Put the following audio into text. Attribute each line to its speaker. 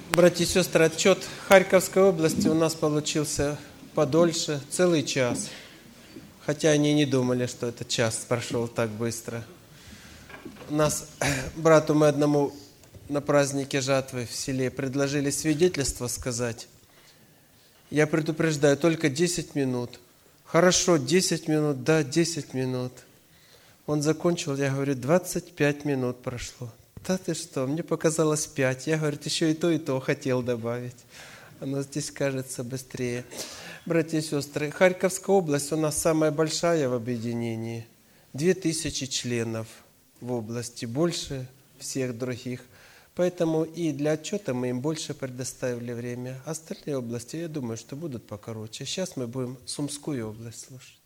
Speaker 1: Братья и сестры, отчет Харьковской области у нас получился подольше, целый час. Хотя они не думали, что этот час прошел так быстро. У нас брату мы одному на празднике жатвы в селе предложили свидетельство сказать. Я предупреждаю, только 10 минут. Хорошо, 10 минут, да, 10 минут. Он закончил, я говорю, 25 минут прошло. Да ты что, мне показалось 5. Я, говорю, еще и то хотел добавить. Оно здесь кажется быстрее. Братья и сестры, Харьковская область у нас самая большая в объединении. 2000 членов в области, больше всех других. Поэтому и для отчета мы им больше предоставили время. Остальные области, я думаю, что будут покороче. Сейчас мы будем Сумскую область слушать.